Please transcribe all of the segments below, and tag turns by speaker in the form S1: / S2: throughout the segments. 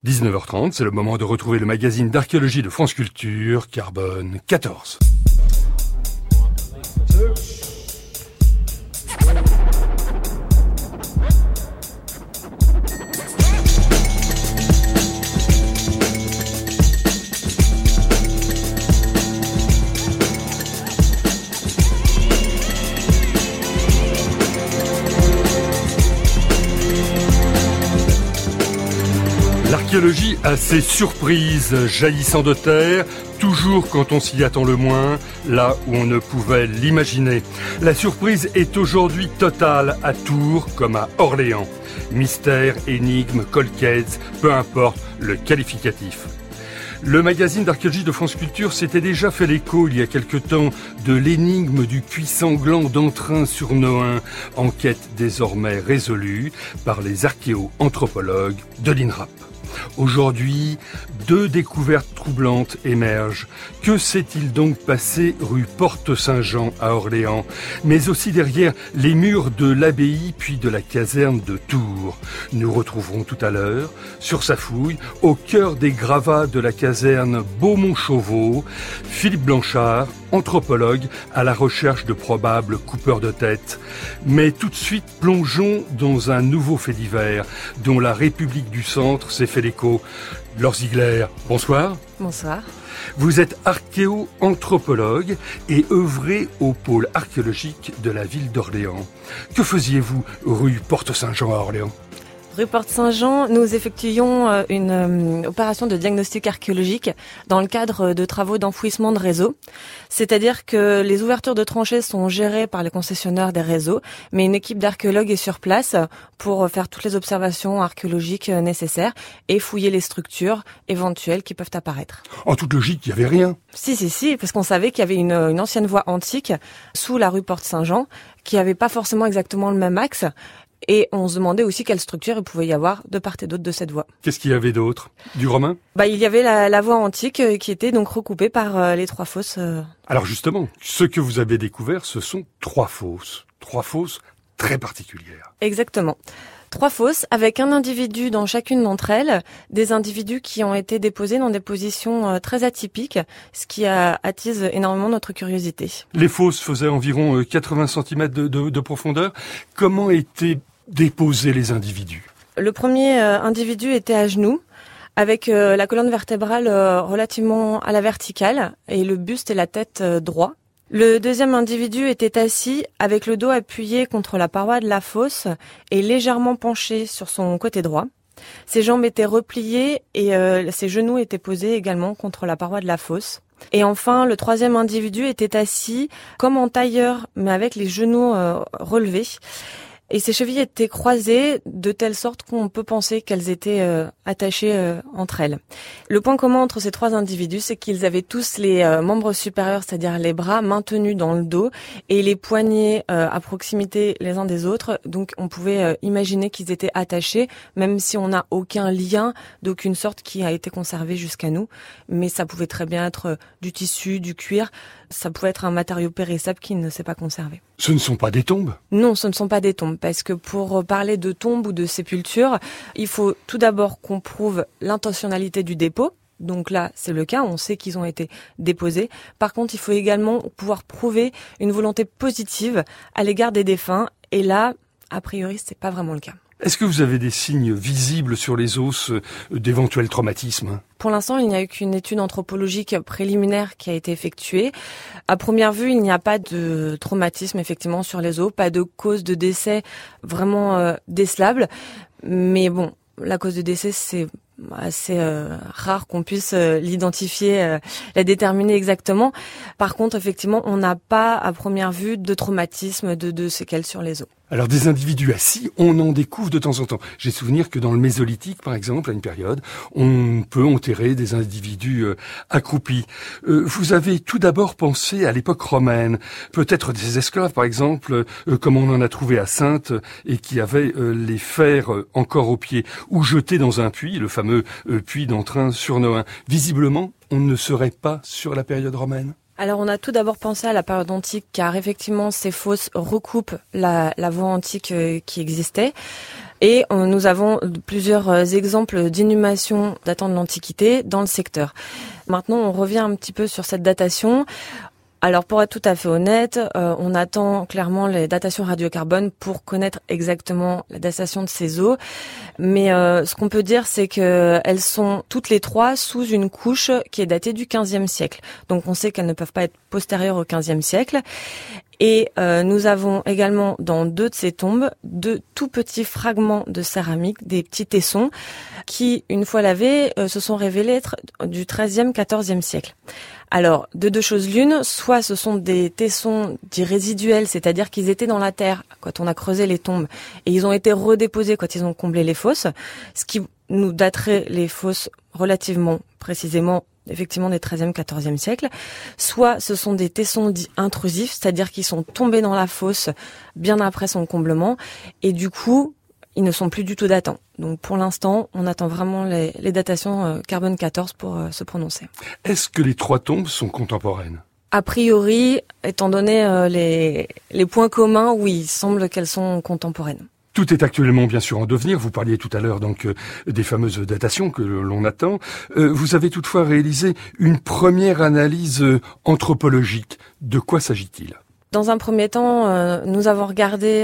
S1: 19h30, c'est le moment de retrouver le magazine d'archéologie de France Culture, Carbone 14. L'archéologie a ses surprises jaillissant de terre, toujours quand on s'y attend le moins, là où on ne pouvait l'imaginer. La surprise est aujourd'hui totale à Tours comme à Orléans. Mystère, énigme, cold case, peu importe le qualificatif. Le magazine d'archéologie de France Culture s'était déjà fait l'écho il y a quelque temps de l'énigme du puits sanglant d'Entrain sur Nohain, enquête désormais résolue par les archéo-anthropologues de l'INRAP. Aujourd'hui, deux découvertes troublantes émergent. Que s'est-il donc passé rue Porte-Saint-Jean à Orléans, mais aussi derrière les murs de l'abbaye puis de la caserne de Tours? Nous retrouverons tout à l'heure, sur sa fouille, au cœur des gravats de la caserne Beaumont-Chauveau, Philippe Blanchard, anthropologue à la recherche de probables coupeurs de tête. Mais tout de suite, plongeons dans un nouveau fait divers dont la République du Centre s'est fait l'écho. Laure Ziegler, bonsoir.
S2: Bonsoir.
S1: Vous êtes archéo-anthropologue et œuvrez au pôle archéologique de la ville d'Orléans. Que faisiez-vous rue Porte-Saint-Jean à Orléans ?
S2: Rue Porte-Saint-Jean, nous effectuions une opération de diagnostic archéologique dans le cadre de travaux d'enfouissement de réseaux. C'est-à-dire que les ouvertures de tranchées sont gérées par les concessionnaires des réseaux, mais une équipe d'archéologues est sur place pour faire toutes les observations archéologiques nécessaires et fouiller les structures éventuelles qui peuvent apparaître.
S1: En toute logique, il n'y avait rien.
S2: Si, parce qu'on savait qu'il y avait une ancienne voie antique sous la rue Porte-Saint-Jean qui avait pas forcément exactement le même axe. Et on se demandait aussi quelle structure il pouvait y avoir de part et d'autre de cette voie.
S1: Qu'est-ce qu'il y avait d'autre ? Du romain ?
S2: Il y avait la voie antique qui était donc recoupée par les trois fosses.
S1: Alors justement, ce que vous avez découvert, ce sont trois fosses. Trois fosses très particulières.
S2: Exactement. Trois fosses avec un individu dans chacune d'entre elles, des individus qui ont été déposés dans des positions très atypiques, ce qui attise énormément notre curiosité.
S1: Les fosses faisaient environ 80 cm de profondeur. Comment étaient déposer les individus?
S2: Le premier individu était à genoux, avec la colonne vertébrale relativement à la verticale et le buste et la tête droits. Le deuxième individu était assis avec le dos appuyé contre la paroi de la fosse et légèrement penché sur son côté droit. Ses jambes étaient repliées et ses genoux étaient posés également contre la paroi de la fosse. Et enfin, le troisième individu était assis comme en tailleur, mais avec les genoux relevés. Et ses chevilles étaient croisées de telle sorte qu'on peut penser qu'elles étaient attachées entre elles. Le point commun entre ces trois individus, c'est qu'ils avaient tous les membres supérieurs, c'est-à-dire les bras maintenus dans le dos et les poignets à proximité les uns des autres. Donc on pouvait imaginer qu'ils étaient attachés, même si on n'a aucun lien d'aucune sorte qui a été conservé jusqu'à nous. Mais ça pouvait très bien être du tissu, du cuir. Ça pouvait être un matériau périssable qui ne s'est pas conservé.
S1: Ce ne sont pas des tombes ?
S2: Non, ce ne sont pas des tombes, parce que pour parler de tombes ou de sépultures, il faut tout d'abord qu'on prouve l'intentionnalité du dépôt. Donc là, c'est le cas, on sait qu'ils ont été déposés. Par contre, il faut également pouvoir prouver une volonté positive à l'égard des défunts. Et là, a priori, c'est pas vraiment le cas.
S1: Est-ce que vous avez des signes visibles sur les os d'éventuels traumatismes ?
S2: Pour l'instant, il n'y a eu qu'une étude anthropologique préliminaire qui a été effectuée. À première vue, il n'y a pas de traumatisme effectivement sur les os, pas de cause de décès vraiment décelable. Mais bon, la cause de décès, c'est assez rare qu'on puisse l'identifier, la déterminer exactement. Par contre, effectivement, on n'a pas à première vue de traumatisme, de séquelles sur les os.
S1: Alors des individus assis, on en découvre de temps en temps. J'ai souvenir que dans le Mésolithique, par exemple, à une période, on peut enterrer des individus accroupis. Vous avez tout d'abord pensé à l'époque romaine, peut-être des esclaves, par exemple, comme on en a trouvé à Saintes, et qui avaient les fers encore aux pieds, ou jetés dans un puits, le fameux puits d'Entrain sur Nohain. Visiblement, on ne serait pas sur la période romaine.
S2: Alors on a tout d'abord pensé à la période antique, car effectivement ces fosses recoupent la voie antique qui existait. Et nous avons plusieurs exemples d'inhumations datant de l'Antiquité dans le secteur. Maintenant, on revient un petit peu sur cette datation. Alors, pour être tout à fait honnête, on attend clairement les datations radiocarbone pour connaître exactement la datation de ces eaux. Mais ce qu'on peut dire, c'est qu'elles sont toutes les trois sous une couche qui est datée du XVe siècle. Donc, on sait qu'elles ne peuvent pas être postérieures au XVe siècle. Et nous avons également dans 2 de ces tombes 2 tout petits fragments de céramique, des petits tessons, qui, une fois lavés, se sont révélés être du XIIIe, XIVe siècle. Alors, de 2 choses l'une, soit ce sont des tessons dits résiduels, c'est-à-dire qu'ils étaient dans la terre quand on a creusé les tombes, et ils ont été redéposés quand ils ont comblé les fosses, ce qui nous daterait les fosses relativement précisément effectivement des XIIIe, XIVe siècle, soit ce sont des tessons dits intrusifs, c'est-à-dire qu'ils sont tombés dans la fosse bien après son comblement, et du coup, ils ne sont plus du tout datants. Donc pour l'instant, on attend vraiment les datations carbone 14 pour se prononcer.
S1: Est-ce que les 3 tombes sont contemporaines ?
S2: A priori, étant donné les points communs, oui, il semble qu'elles sont contemporaines.
S1: Tout est actuellement bien sûr en devenir. Vous parliez tout à l'heure donc des fameuses datations que l'on attend. Vous avez toutefois réalisé une première analyse anthropologique. De quoi s'agit-il ?
S2: Dans un premier temps, nous avons regardé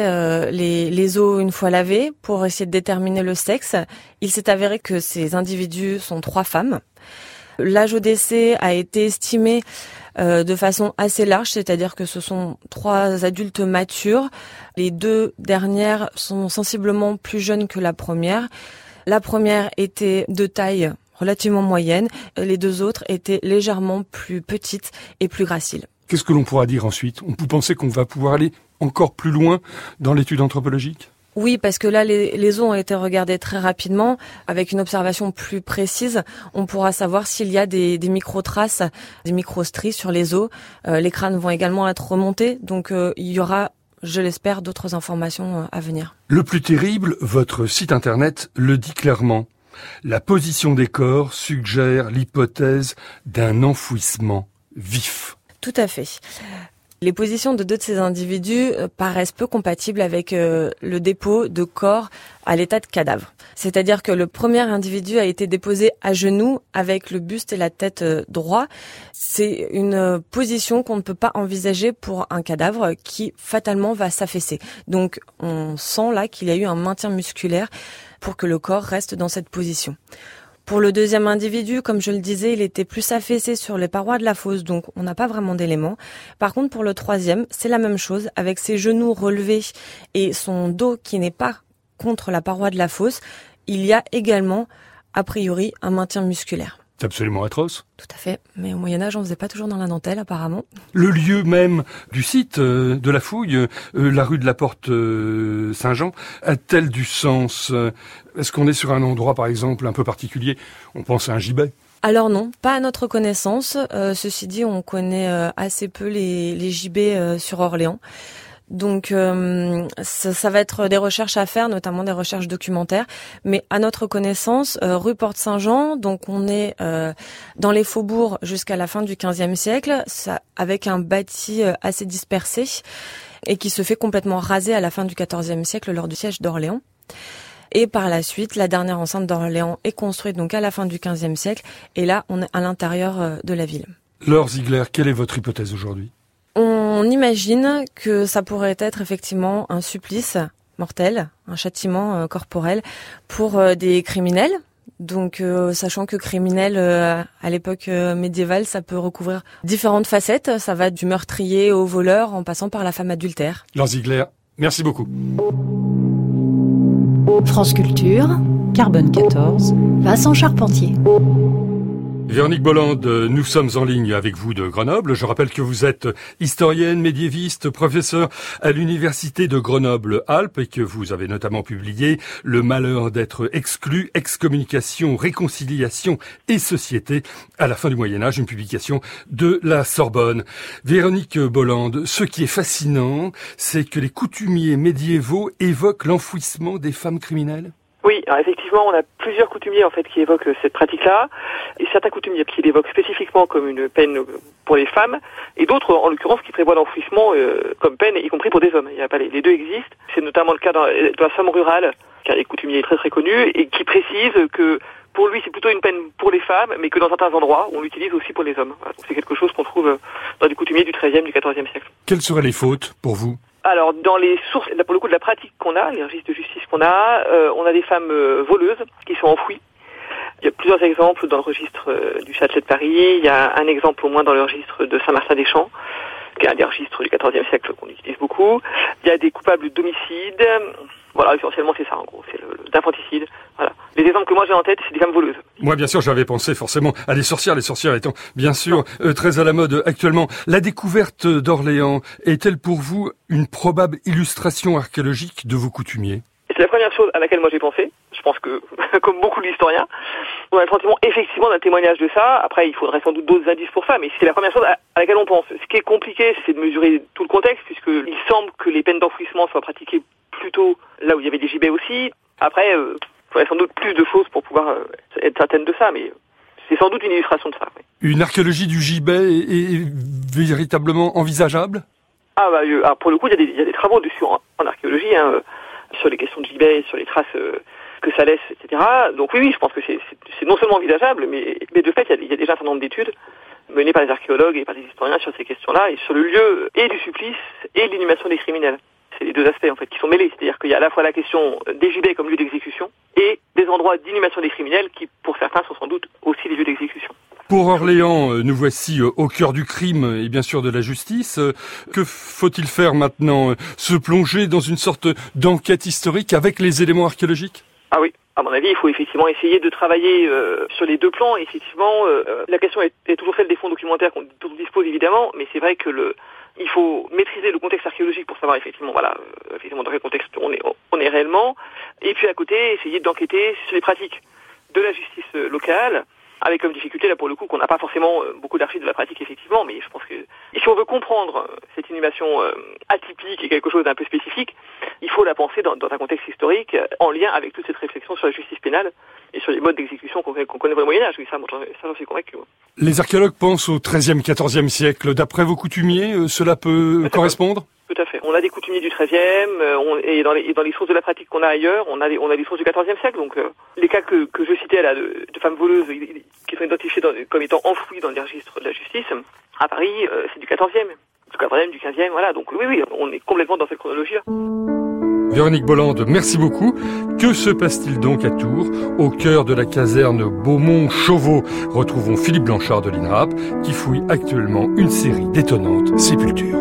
S2: les os une fois lavés pour essayer de déterminer le sexe. Il s'est avéré que ces individus sont 3 femmes. L'âge au décès a été estimé de façon assez large, c'est-à-dire que ce sont 3 adultes matures. Les 2 dernières sont sensiblement plus jeunes que la première. La première était de taille relativement moyenne. Les 2 autres étaient légèrement plus petites et plus graciles.
S1: Qu'est-ce que l'on pourra dire ensuite ? Vous pensez qu'on va pouvoir aller encore plus loin dans l'étude anthropologique ?
S2: Oui, parce que là, les os ont été regardés très rapidement. Avec une observation plus précise, on pourra savoir s'il y a des micro-traces, des micro-stries sur les os. Les crânes vont également être remontés, donc il y aura, je l'espère, d'autres informations à venir.
S1: Le plus terrible, votre site internet le dit clairement. La position des corps suggère l'hypothèse d'un enfouissement vif.
S2: Tout à fait. Les positions de 2 de ces individus paraissent peu compatibles avec le dépôt de corps à l'état de cadavre. C'est-à-dire que le premier individu a été déposé à genoux avec le buste et la tête droit. C'est une position qu'on ne peut pas envisager pour un cadavre qui fatalement va s'affaisser. Donc on sent là qu'il y a eu un maintien musculaire pour que le corps reste dans cette position. Pour le deuxième individu, comme je le disais, il était plus affaissé sur les parois de la fosse, donc on n'a pas vraiment d'éléments. Par contre, pour le troisième, c'est la même chose, avec ses genoux relevés et son dos qui n'est pas contre la paroi de la fosse, il y a également, a priori, un maintien musculaire.
S1: C'est absolument atroce.
S2: Tout à fait, mais au Moyen-Âge, on faisait pas toujours dans la dentelle, apparemment.
S1: Le lieu même du site de la fouille, la rue de la Porte Saint-Jean, a-t-elle du sens ? Est-ce qu'on est sur un endroit, par exemple, un peu particulier ? On pense à un gibet.
S2: Alors non, pas à notre connaissance. Ceci dit, on connaît assez peu les gibets sur Orléans. Donc ça va être des recherches à faire, notamment des recherches documentaires. Mais à notre connaissance, rue Porte-Saint-Jean, donc on est dans les faubourgs jusqu'à la fin du XVe siècle, ça, avec un bâti assez dispersé et qui se fait complètement raser à la fin du XIVe siècle lors du siège d'Orléans. Et par la suite, la dernière enceinte d'Orléans est construite donc à la fin du XVe siècle. Et là, on est à l'intérieur de la ville.
S1: Laure Ziegler, quelle est votre hypothèse aujourd'hui ?
S2: On imagine que ça pourrait être effectivement un supplice mortel, un châtiment corporel pour des criminels. Donc, sachant que criminel, à l'époque médiévale, ça peut recouvrir différentes facettes. Ça va du meurtrier au voleur en passant par la femme adultère.
S1: Laure Ziegler, merci beaucoup.
S3: France Culture, Carbone 14, Vincent Charpentier.
S1: Véronique Bolland, nous sommes en ligne avec vous de Grenoble. Je rappelle que vous êtes historienne, médiéviste, professeure à l'université de Grenoble-Alpes et que vous avez notamment publié Le malheur d'être exclu, excommunication, réconciliation et société à la fin du Moyen-Âge, une publication de la Sorbonne. Véronique Bolland, ce qui est fascinant, c'est que les coutumiers médiévaux évoquent l'enfouissement des femmes criminelles.
S4: Oui, alors effectivement, on a plusieurs coutumiers en fait qui évoquent cette pratique-là, et certains coutumiers qui l'évoquent spécifiquement comme une peine pour les femmes, et d'autres, en l'occurrence, qui prévoient l'enfouissement comme peine, y compris pour des hommes. Il y a pas les deux existent. C'est notamment le cas dans la Somme rurale, qui est un des coutumiers très très connu, et qui précise que pour lui c'est plutôt une peine pour les femmes, mais que dans certains endroits on l'utilise aussi pour les hommes. Voilà, donc c'est quelque chose qu'on trouve dans des coutumiers du XIIIe, du XIVe siècle.
S1: Quelles seraient les fautes pour vous ?
S4: Alors, dans les sources, là, pour le coup, de la pratique qu'on a, les registres de justice qu'on a, on a des femmes voleuses qui sont enfouies. Il y a plusieurs exemples dans le registre du Châtelet de Paris. Il y a un exemple au moins dans le registre de Saint-Martin-des-Champs, qui est un des registres du XIVe siècle qu'on utilise beaucoup. Il y a des coupables d'homicide. Voilà, essentiellement c'est ça en gros, c'est d'infanticide. Voilà. Les exemples que moi j'ai en tête, c'est des femmes voleuses.
S1: Moi bien sûr j'avais pensé forcément à les sorcières étant bien sûr très à la mode actuellement. La découverte d'Orléans est-elle pour vous une probable illustration archéologique de vos coutumiers ?
S4: C'est la première chose à laquelle moi j'ai pensé. Je pense que, comme beaucoup d'historiens, on a le sentiment effectivement d'un témoignage de ça. Après, il faudrait sans doute d'autres indices pour ça, mais c'est la première chose à laquelle on pense. Ce qui est compliqué, c'est de mesurer tout le contexte, puisqu'il semble que les peines d'enfouissement soient pratiquées plutôt là où il y avait des gibets aussi. Après, il faudrait sans doute plus de choses pour pouvoir être certaine de ça, mais c'est sans doute une illustration de ça. Oui.
S1: Une archéologie du gibet est véritablement envisageable ?
S4: Alors pour le coup, il y a des travaux dessus en archéologie, sur les questions de gibet, sur les traces que ça laisse, etc. Donc oui, je pense que c'est non seulement envisageable, mais de fait, il y a déjà un certain nombre d'études menées par les archéologues et par les historiens sur ces questions-là, et sur le lieu et du supplice et de l'inhumation des criminels. C'est les deux aspects en fait qui sont mêlés, c'est-à-dire qu'il y a à la fois la question des gibets comme lieu d'exécution et des endroits d'inhumation des criminels qui, pour certains, sont sans doute aussi des lieux d'exécution.
S1: Pour Orléans, nous voici au cœur du crime et bien sûr de la justice. Que faut-il faire maintenant ? Se plonger dans une sorte d'enquête historique avec les éléments archéologiques ?
S4: Ah oui, à mon avis, il faut effectivement essayer de travailler sur les deux plans. Effectivement, la question est toujours celle des fonds documentaires qu'on dispose évidemment, mais c'est vrai que il faut maîtriser le contexte archéologique pour savoir effectivement dans quel contexte on est réellement. Et puis à côté, essayer d'enquêter sur les pratiques de la justice locale, avec comme difficulté là pour le coup qu'on n'a pas forcément beaucoup d'archives de la pratique effectivement, mais je pense que si on veut comprendre cette inhumation atypique et quelque chose d'un peu spécifique, il faut la penser dans un contexte historique en lien avec toute cette réflexion sur la justice pénale et sur les modes d'exécution qu'on connaît au Moyen-Âge. Oui, ça j'en suis convaincu.
S1: Les archéologues pensent au XIIIe, XIVe siècle. D'après vos coutumiers, cela peut correspondre ? Tout
S4: à fait. On a des coutumiers du XIIIe, et dans les sources de la pratique qu'on a ailleurs, on a des sources du XIVe siècle. Donc les cas que je citais là de femmes voleuses qui sont identifiées comme étant enfouies dans les registres de la justice, à Paris, c'est du XIVe, du XVe, voilà. Donc oui, on est complètement dans cette chronologie-là.
S1: Véronique Bolland, merci beaucoup. Que se passe-t-il donc à Tours, au cœur de la caserne Beaumont-Chauveau ? Retrouvons Philippe Blanchard de l'INRAP, qui fouille actuellement une série d'étonnantes sépultures.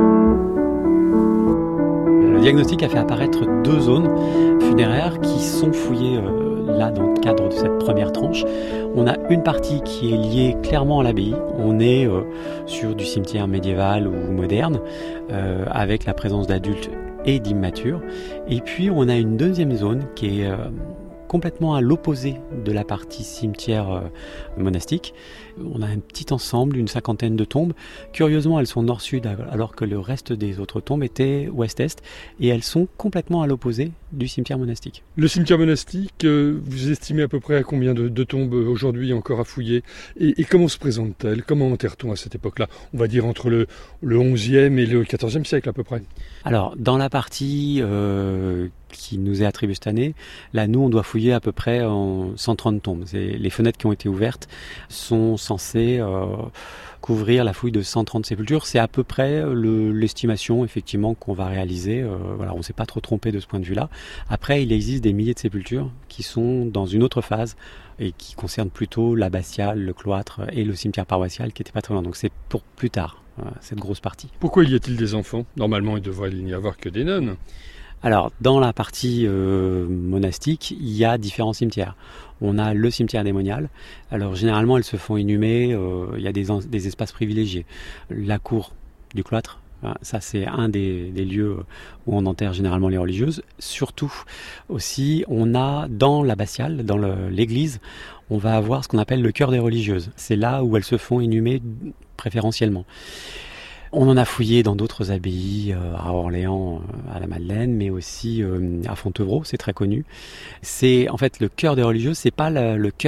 S5: Le diagnostic a fait apparaître 2 zones funéraires qui sont fouillées là dans le cadre de cette première tranche. On a une partie qui est liée clairement à l'abbaye. On est sur du cimetière médiéval ou moderne, avec la présence d'adultes et d'immatures. Et puis on a une deuxième zone qui est complètement à l'opposé de la partie cimetière monastique. On a un petit ensemble, une 50aine de tombes. Curieusement, elles sont nord-sud, alors que le reste des autres tombes étaient ouest-est, et elles sont complètement à l'opposé du cimetière monastique.
S1: Le cimetière monastique, vous estimez à peu près à combien de tombes aujourd'hui encore à fouiller ? Et comment se présentent-elles ? Comment enterre-t-on à cette époque-là ? On va dire entre le 11e et le 14e siècle à peu près.
S5: Alors, dans la partie qui nous est attribuée cette année, là, nous, on doit fouiller à peu près en 130 tombes. Les fenêtres qui ont été ouvertes sont censées couvrir la fouille de 130 sépultures. C'est à peu près l'estimation, effectivement, qu'on va réaliser. Voilà, on ne s'est pas trop trompé de ce point de vue-là. Après, il existe des milliers de sépultures qui sont dans une autre phase et qui concernent plutôt l'abbatiale, le cloître et le cimetière paroissial qui n'était pas très loin. Donc c'est pour plus tard, cette grosse partie.
S1: Pourquoi y a-t-il des enfants ? Normalement, il devrait n'y avoir que des nonnes.
S5: Alors, dans la partie monastique, il y a différents cimetières. On a le cimetière démonial. Alors, généralement, elles se font inhumer. Il y a des espaces privilégiés. La cour du cloître, ça, c'est un des lieux où on enterre généralement les religieuses. Surtout, aussi, on a dans l'abbatiale, dans l'église, on va avoir ce qu'on appelle le chœur des religieuses. C'est là où elles se font inhumer préférentiellement. On en a fouillé dans d'autres abbayes, à Orléans, à la Madeleine, mais aussi à Fontevraud, c'est très connu. C'est en fait le chœur des religieuses, c'est pas le chœur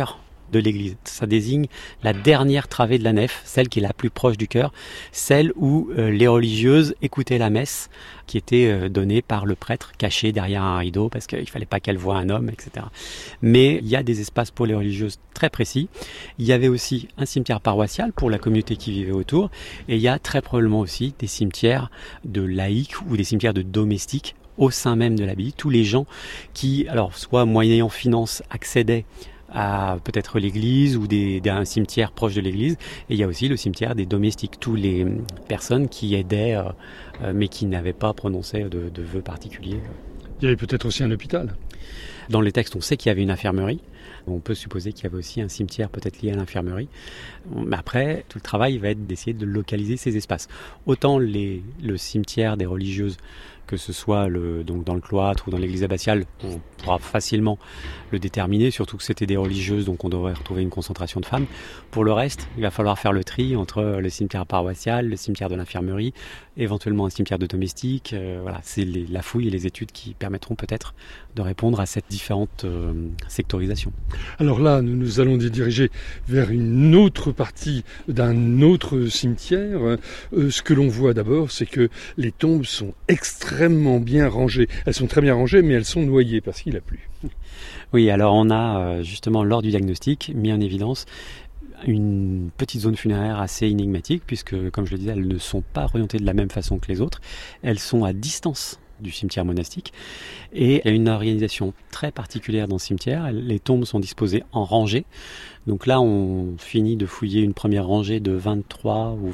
S5: de l'église. Ça désigne la dernière travée de la nef, celle qui est la plus proche du chœur, celle où les religieuses écoutaient la messe qui était donnée par le prêtre caché derrière un rideau parce qu'il ne fallait pas qu'elle voie un homme, etc. Mais il y a des espaces pour les religieuses très précis. Il y avait aussi un cimetière paroissial pour la communauté qui vivait autour et il y a très probablement aussi des cimetières de laïcs ou des cimetières de domestiques au sein même de l'abbaye. Tous les gens qui, alors soit moyennant finance, accédaient à peut-être l'église ou un cimetière proche de l'église. Et il y a aussi le cimetière des domestiques, tous les personnes qui aidaient mais qui n'avaient pas prononcé de vœux particuliers.
S1: Il y avait peut-être aussi un hôpital.
S5: Dans les textes, on sait qu'il y avait une infirmerie. On peut supposer qu'il y avait aussi un cimetière peut-être lié à l'infirmerie. Mais après, tout le travail va être d'essayer de localiser ces espaces. Autant le cimetière des religieuses, que ce soit donc dans le cloître ou dans l'église abbatiale, on pourra facilement le déterminer, surtout que c'était des religieuses, donc on devrait retrouver une concentration de femmes. Pour le reste, il va falloir faire le tri entre le cimetière paroissial, le cimetière de l'infirmerie, éventuellement un cimetière de domestique. Voilà, c'est la fouille et les études qui permettront peut-être de répondre à cette différente sectorisation.
S1: Alors là, nous allons nous diriger vers une autre partie d'un autre cimetière. Ce que l'on voit d'abord, c'est que les tombes sont extrêmement bien rangées. Elles sont très bien rangées, mais elles sont noyées parce qu'il a plu.
S5: Oui, alors on a justement lors du diagnostic mis en évidence une petite zone funéraire assez énigmatique puisque, comme je le disais, elles ne sont pas orientées de la même façon que les autres. Elles sont à distance du cimetière monastique et il y a une organisation très particulière dans ce cimetière. Les tombes sont disposées en rangées. Donc là, on finit de fouiller une première rangée de 23 ou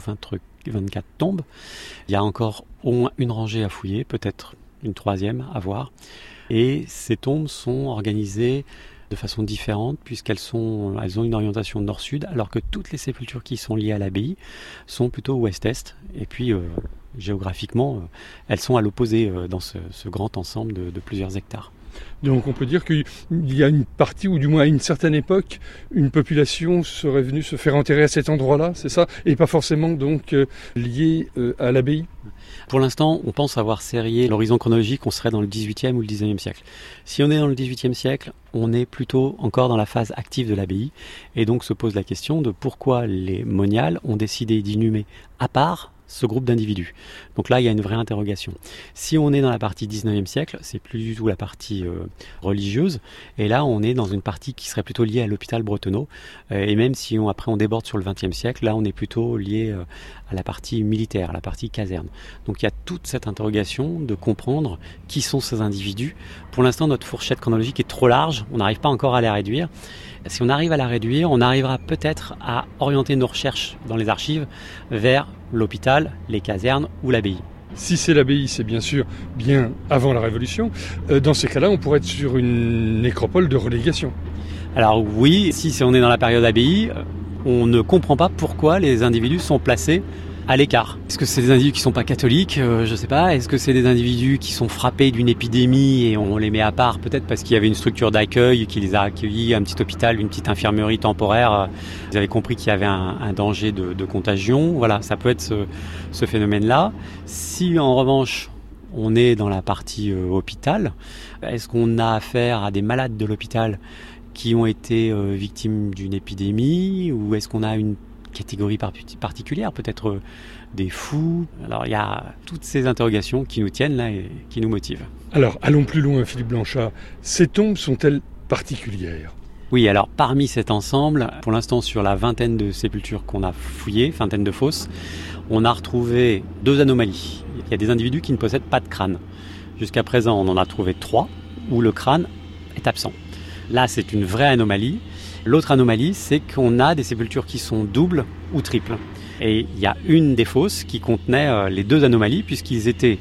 S5: 24 tombes. Il y a encore au moins une rangée à fouiller, peut-être une troisième à voir. Et ces tombes sont organisées de façon différente puisqu'elles ont une orientation nord-sud alors que toutes les sépultures qui sont liées à l'abbaye sont plutôt ouest-est. Et puis géographiquement, elles sont à l'opposé dans ce grand ensemble de plusieurs hectares.
S1: Donc on peut dire qu'il y a une partie, ou du moins à une certaine époque, une population serait venue se faire enterrer à cet endroit-là, c'est ça? Et pas forcément donc liée à l'abbaye?
S5: Pour l'instant, on pense avoir serré l'horizon chronologique, on serait dans le 18e ou le 19e siècle. Si on est dans le 18e siècle, on est plutôt encore dans la phase active de l'abbaye, et donc se pose la question de pourquoi les moniales ont décidé d'inhumer à part ce groupe d'individus. Donc là, il y a une vraie interrogation. Si on est dans la partie 19e siècle, c'est plus du tout la partie religieuse, et là, on est dans une partie qui serait plutôt liée à l'hôpital Bretonneau, et même si après on déborde sur le 20e siècle, là, on est plutôt lié à la partie militaire, à la partie caserne. Donc il y a toute cette interrogation de comprendre qui sont ces individus. Pour l'instant, notre fourchette chronologique est trop large, on n'arrive pas encore à la réduire. Si on arrive à la réduire, on arrivera peut-être à orienter nos recherches dans les archives vers l'hôpital, les casernes ou l'abbaye.
S1: Si c'est l'abbaye, c'est bien sûr bien avant la Révolution. Dans ces cas-là, on pourrait être sur une nécropole de relégation. Alors
S5: oui, si on est dans la période abbaye, on ne comprend pas pourquoi les individus sont placés à l'écart. Est-ce que c'est des individus qui ne sont pas catholiques? Je ne sais pas. Est-ce que c'est des individus qui sont frappés d'une épidémie et on les met à part? Peut-être parce qu'il y avait une structure d'accueil qui les a accueillis, un petit hôpital, une petite infirmerie temporaire. Ils avaient compris qu'il y avait un danger de contagion. Voilà, ça peut être ce phénomène-là. Si en revanche on est dans la partie hôpital, est-ce qu'on a affaire à des malades de l'hôpital qui ont été victimes d'une épidémie ou est-ce qu'on a une catégorie particulière, peut-être des fous? Alors il y a toutes ces interrogations qui nous tiennent là et qui nous motivent. Alors allons plus loin, Philippe Blanchard. Ces tombes sont-elles particulières? Oui, alors parmi cet ensemble, pour l'instant sur la vingtaine de sépultures qu'on a fouillées, vingtaine de fosses, on a retrouvé 2 anomalies. Il y a des individus qui ne possèdent pas de crâne. Jusqu'à présent, on en a trouvé 3 où le crâne est absent. Là, c'est une vraie anomalie. L'autre anomalie, c'est qu'on a des sépultures qui sont doubles ou triples. Et il y a une des fosses qui contenait les 2 anomalies, puisqu'ils étaient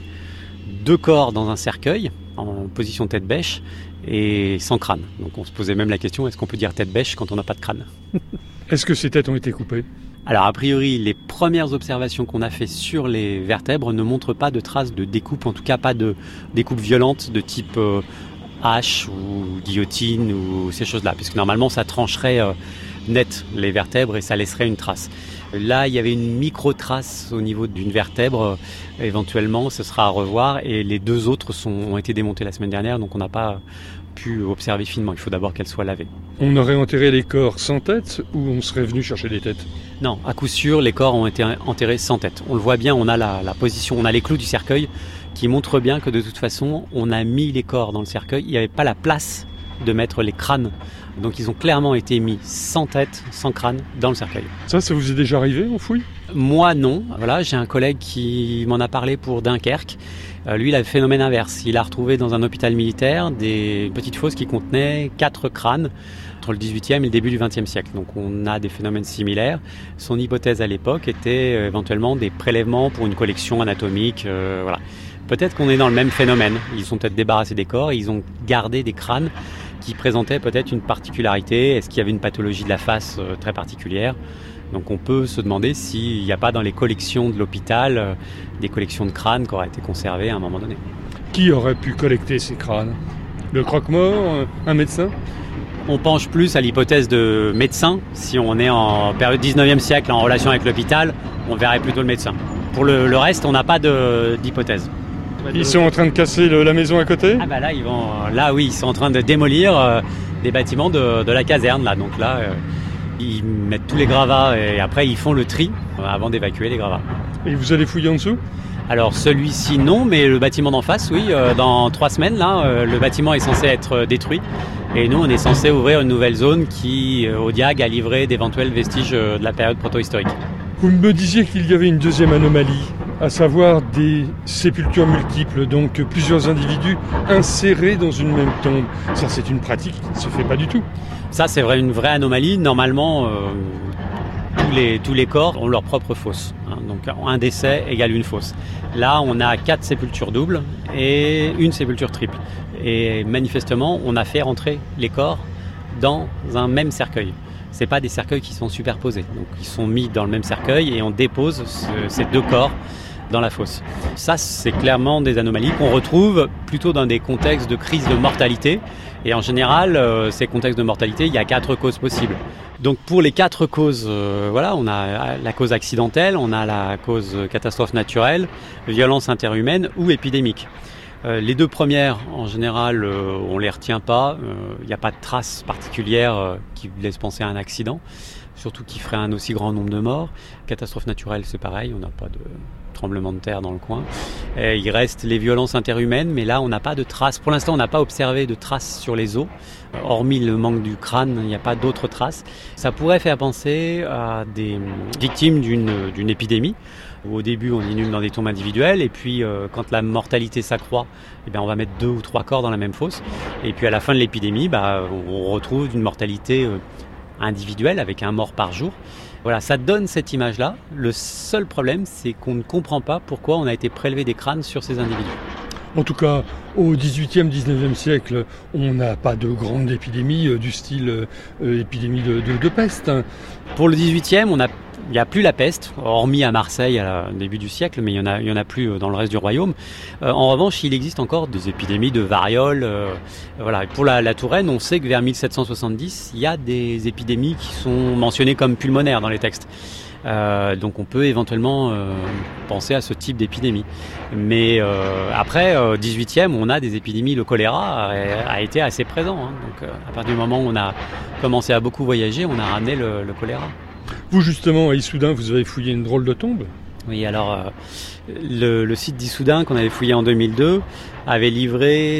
S5: 2 corps dans un cercueil, en position tête bêche, et sans crâne. Donc on se posait même la question, est-ce qu'on peut dire tête bêche quand on n'a pas de crâne? Est-ce que ces têtes ont été coupées? Alors a priori, les premières observations qu'on a fait sur les vertèbres ne montrent pas de traces de découpe, en tout cas pas de découpe violente de type hache ou guillotine ou ces choses-là, puisque normalement ça trancherait net les vertèbres et ça laisserait une trace. Là, il y avait une micro-trace au niveau d'une vertèbre, éventuellement ce sera à revoir, et les 2 autres ont été démontés la semaine dernière, donc on n'a pas pu observer finement. Il faut d'abord qu'elle soit lavée.
S1: On aurait enterré les corps sans tête ou on serait venu chercher des têtes?
S5: Non, à coup sûr, les corps ont été enterrés sans tête. On le voit bien, on a la position, on a les clous du cercueil qui montrent bien que de toute façon, on a mis les corps dans le cercueil. Il n'y avait pas la place de mettre les crânes. Donc ils ont clairement été mis sans tête, sans crâne, dans le cercueil.
S1: Ça vous est déjà arrivé en fouille?
S5: Moi non. Voilà, j'ai un collègue qui m'en a parlé pour Dunkerque. Lui, il a le phénomène inverse. Il a retrouvé dans un hôpital militaire des petites fosses qui contenaient 4 crânes entre le 18e et le début du 20e siècle. Donc on a des phénomènes similaires. Son hypothèse à l'époque était éventuellement des prélèvements pour une collection anatomique. Voilà. Peut-être qu'on est dans le même phénomène. Ils sont peut-être débarrassés des corps et ils ont gardé des crânes qui présentaient peut-être une particularité. Est-ce qu'il y avait une pathologie de la face très particulière? Donc on peut se demander s'il n'y a pas dans les collections de l'hôpital des collections de crânes qui auraient été conservées à un moment donné.
S1: Qui aurait pu collecter ces crânes? Le croque-mort? Un médecin?
S5: On penche plus à l'hypothèse de médecin. Si on est en période 19e siècle en relation avec l'hôpital, on verrait plutôt le médecin. Pour le reste, on n'a pas d'hypothèse.
S1: Ils sont en train de casser la maison à côté?
S5: Ah bah là, ils sont en train de démolir des bâtiments de la caserne. Là. Donc là, ils mettent tous les gravats et après ils font le tri avant d'évacuer les gravats.
S1: Et vous allez fouiller en dessous?
S5: Alors celui-ci non, mais le bâtiment d'en face, oui. Dans 3 semaines, là, le bâtiment est censé être détruit. Et nous, on est censé ouvrir une nouvelle zone qui, au Diag, a livré d'éventuels vestiges de la période proto-historique.
S1: Vous me disiez qu'il y avait une deuxième anomalie, à savoir des sépultures multiples, donc plusieurs individus insérés dans une même tombe. Ça, c'est une pratique qui ne se fait pas du tout.
S5: Ça, c'est une vraie anomalie. Normalement, tous les corps ont leur propre fosse. Donc un décès égale une fosse. Là, on a 4 sépultures doubles et une sépulture triple. Et manifestement, on a fait rentrer les corps dans un même cercueil. C'est pas des cercueils qui sont superposés. Donc ils sont mis dans le même cercueil et on dépose ces 2 corps dans la fosse. Ça, c'est clairement des anomalies qu'on retrouve plutôt dans des contextes de crise de mortalité. Et en général, ces contextes de mortalité, il y a 4 causes possibles. Donc pour les 4 causes, on a la cause accidentelle, on a la cause catastrophe naturelle, violence interhumaine ou épidémique. Les 2 premières, en général, on les retient pas. Il n'y a pas de traces particulières qui laissent penser à un accident, surtout qui ferait un aussi grand nombre de morts. Catastrophe naturelle, c'est pareil, on n'a pas de tremblement de terre dans le coin. Il reste les violences interhumaines, mais là, on n'a pas de traces. Pour l'instant, on n'a pas observé de traces sur les os. Hormis le manque du crâne, il n'y a pas d'autres traces. Ça pourrait faire penser à des victimes d'une épidémie. Au début, on inhume dans des tombes individuelles, et puis quand la mortalité s'accroît, on va mettre 2 ou 3 corps dans la même fosse. Et puis à la fin de l'épidémie, on retrouve une mortalité individuelle avec un mort par jour. Voilà, ça donne cette image-là. Le seul problème, c'est qu'on ne comprend pas pourquoi on a été prélevé des crânes sur ces individus.
S1: En tout cas, au XVIIIe, XIXe siècle, on n'a pas de grande épidémie du style épidémie de peste.
S5: Pour le XVIIIe, il n'y a plus la peste, hormis à Marseille au début du siècle, mais il y en a plus dans le reste du royaume. En revanche, il existe encore des épidémies de variole. Voilà. Pour la Touraine, on sait que vers 1770, il y a des épidémies qui sont mentionnées comme pulmonaires dans les textes. Donc on peut éventuellement penser à ce type d'épidémie. Mais après, au 18e, on a des épidémies. Le choléra a été assez présent. Donc à partir du moment où on a commencé à beaucoup voyager, on a ramené le choléra.
S1: Vous justement, à Issoudun, vous avez fouillé une drôle de tombe?
S5: Oui, alors le site d'Issoudun qu'on avait fouillé en 2002 on avait livré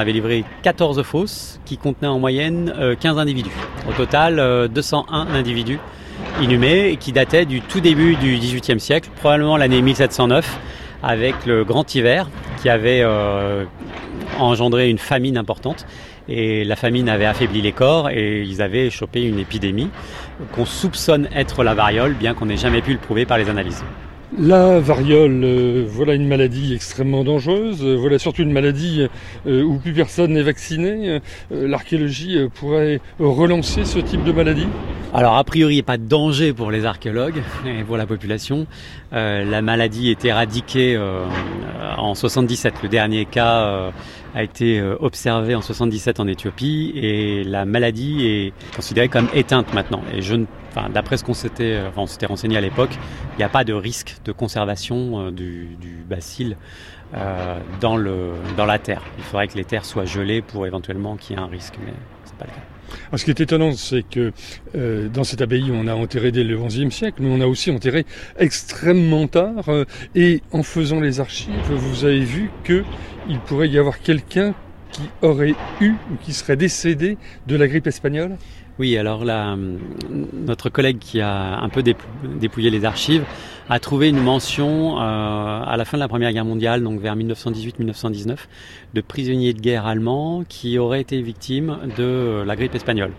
S5: 14 fosses qui contenaient en moyenne 15 individus. Au total, 201 individus inhumés et qui dataient du tout début du XVIIIe siècle, probablement l'année 1709, avec le grand hiver qui avait engendré une famine importante. Et la famine avait affaibli les corps et ils avaient chopé une épidémie qu'on soupçonne être la variole, bien qu'on n'ait jamais pu le prouver par les analyses.
S1: La variole, voilà une maladie extrêmement dangereuse, voilà surtout une maladie où plus personne n'est vacciné. L'archéologie pourrait relancer ce type de maladie?
S5: Alors a priori, il n'y a pas de danger pour les archéologues et pour la population. La maladie est éradiquée en 77. Le dernier cas a été observé en 77 en Éthiopie et la maladie est considérée comme éteinte maintenant. Et d'après ce on s'était renseigné à l'époque, il n'y a pas de risque de conservation du bacille dans la terre. Il faudrait que les terres soient gelées pour éventuellement qu'il y ait un risque, mais c'est pas le cas.
S1: Alors, ce qui est étonnant, c'est que dans cette abbaye, on a enterré dès le XIe siècle, mais on a aussi enterré extrêmement tard. Et en faisant les archives, vous avez vu qu'il pourrait y avoir quelqu'un qui aurait eu ou qui serait décédé de la grippe espagnole.
S5: Oui, alors notre collègue qui a un peu dépouillé les archives a trouvé une mention à la fin de la Première Guerre mondiale, donc vers 1918-1919, de prisonniers de guerre allemands qui auraient été victimes de la grippe espagnole.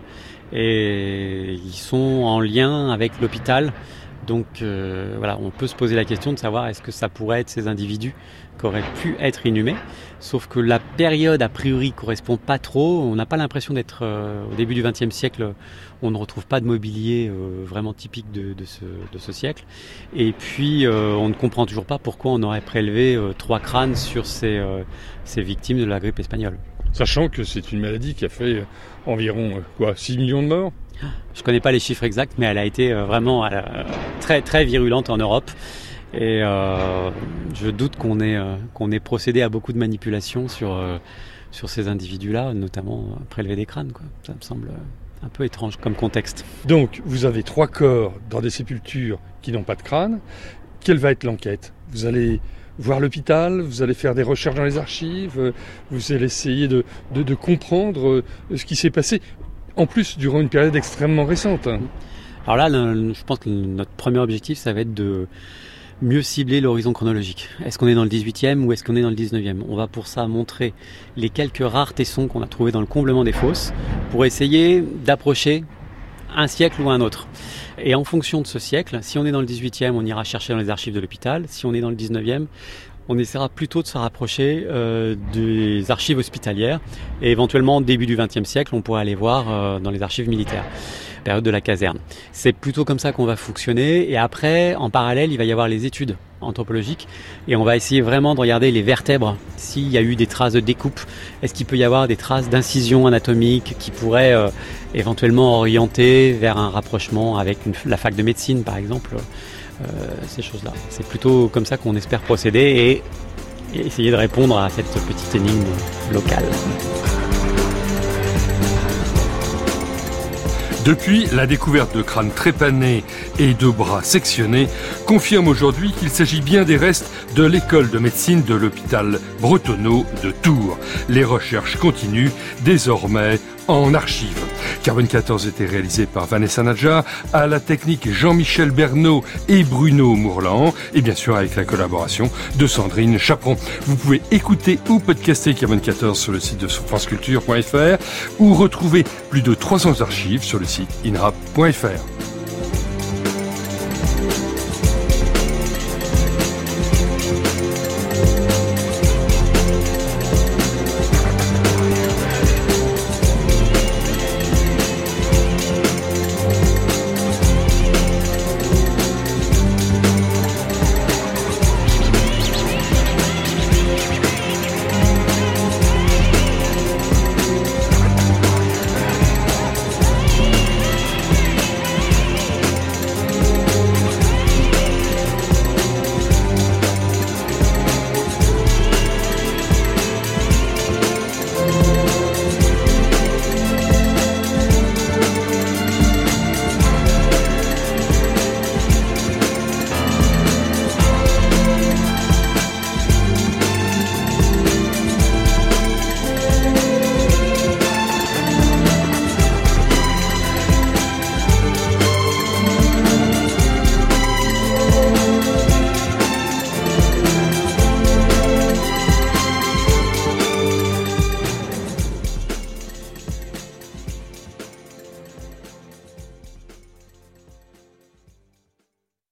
S5: Et ils sont en lien avec l'hôpital. Donc on peut se poser la question de savoir est-ce que ça pourrait être ces individus qui auraient pu être inhumés. Sauf que la période, a priori, correspond pas trop. On n'a pas l'impression d'être au début du XXe siècle. On ne retrouve pas de mobilier vraiment typique de ce siècle. Et puis, on ne comprend toujours pas pourquoi on aurait prélevé 3 crânes sur ces victimes de la grippe espagnole.
S1: Sachant que c'est une maladie qui a fait environ 6 millions de morts.
S5: Je connais pas les chiffres exacts, mais elle a été vraiment très très virulente en Europe. Et je doute qu'on ait procédé à beaucoup de manipulations sur ces individus-là, notamment prélever des crânes, quoi. Ça me semble un peu étrange comme contexte.
S1: Donc, vous avez 3 corps dans des sépultures qui n'ont pas de crâne. Quelle va être l'enquête ? Vous allez voir l'hôpital, vous allez faire des recherches dans les archives, vous allez essayer de comprendre ce qui s'est passé, en plus durant une période extrêmement récente.
S5: Alors là, je pense que notre premier objectif, ça va être de mieux cibler l'horizon chronologique. Est-ce qu'on est dans le 18e ou est-ce qu'on est dans le 19e ? On va pour ça montrer les quelques rares tessons qu'on a trouvés dans le comblement des fosses pour essayer d'approcher un siècle ou un autre. Et en fonction de ce siècle, si on est dans le 18e, on ira chercher dans les archives de l'hôpital. Si on est dans le 19e, on essaiera plutôt de se rapprocher des archives hospitalières. Et éventuellement, début du 20e siècle, on pourrait aller voir dans les archives militaires, période de la caserne. C'est plutôt comme ça qu'on va fonctionner. Et après, en parallèle, il va y avoir les études anthropologiques. Et on va essayer vraiment de regarder les vertèbres. S'il y a eu des traces de découpe, est-ce qu'il peut y avoir des traces d'incision anatomique qui pourraient éventuellement orienter vers un rapprochement avec la fac de médecine, par exemple. Ces choses-là. C'est plutôt comme ça qu'on espère procéder et essayer de répondre à cette petite énigme locale.
S1: Depuis, la découverte de crânes trépanés et de bras sectionnés confirme aujourd'hui qu'il s'agit bien des restes de l'école de médecine de l'hôpital Bretonneau de Tours. Les recherches continuent désormais en archives. Carbone 14 était réalisé par Vanessa Nadja, à la technique Jean-Michel Bernot et Bruno Mourlan, et bien sûr avec la collaboration de Sandrine Chaperon. Vous pouvez écouter ou podcaster Carbone 14 sur le site de franceculture.fr ou retrouver plus de 300 archives sur le site inrap.fr.